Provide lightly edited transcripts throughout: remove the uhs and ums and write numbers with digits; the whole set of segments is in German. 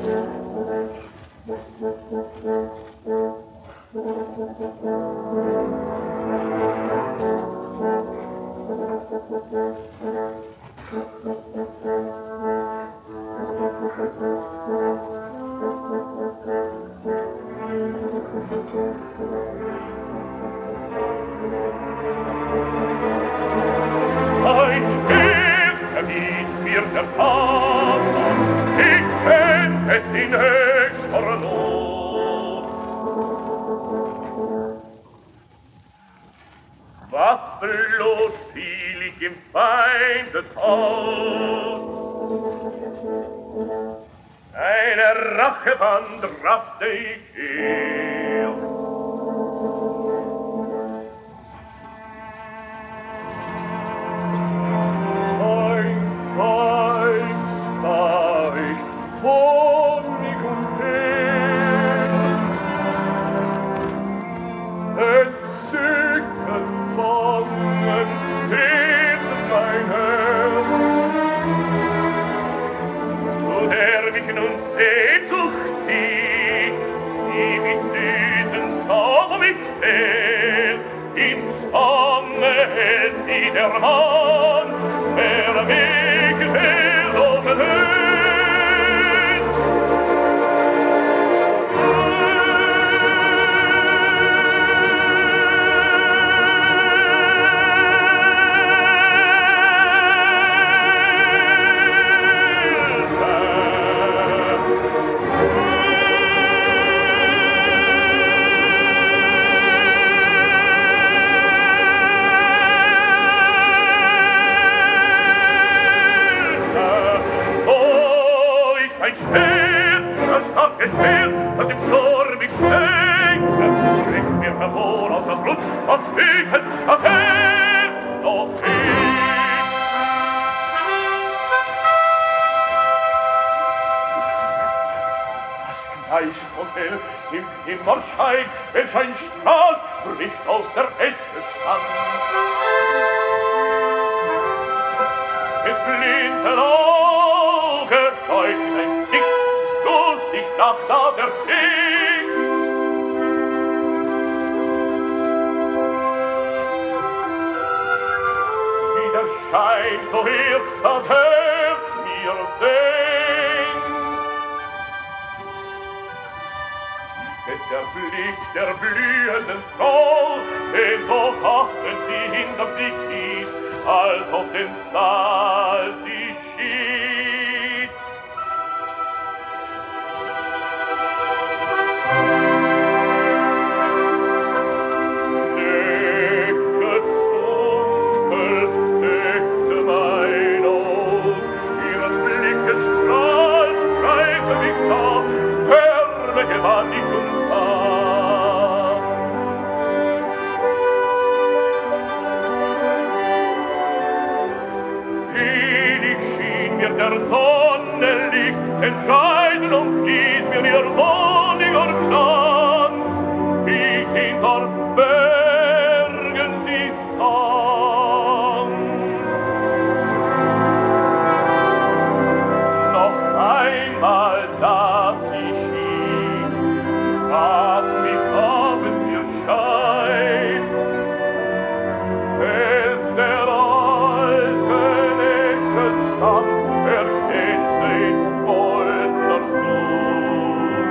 Waffenlos fiel ich im Feindeshaus. Eine Rachewand raffte ich her. Ein Feind sah ich vor mich und her. Entzückend Bangen drehte mein Herz. Zu der mich nun Sehnsucht stieg, die mit süßen Traum mich stellt, ins Bange hält sie der Mann, der mich verloren hält. Und im Sturm ich schwenke, bringt mir hervor aus der Blut, was wütend, das Herz noch fehlt. Das Gleich von Hell im Himmelschein, welch ein Strahl bricht aus der Welt Stand. Mit blinden Auge leuchtet ein Dick, lustig nach der Weg. Wie der Schein so hilft, das Herz mir denkt. Mit der Blick der blühenden Frau, den so haften sie hinterm Blick ist, als auf den Saal sie schied. Gewann ich uns an. Wenig schien mir der Sonnenlicht entscheiden und ließ mir ihr wohniger Glanz. Ich hinter Bergen sie sang. Noch einmal das was mich haben mir scheint, es der alte Nächstenstand erkennt den Goldner Flut.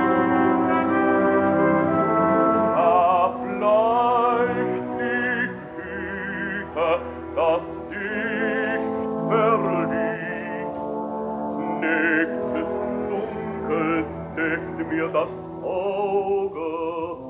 Ableicht die Hüte, das dicht verliegt, nächstes Dunkel deckt mir das Auge.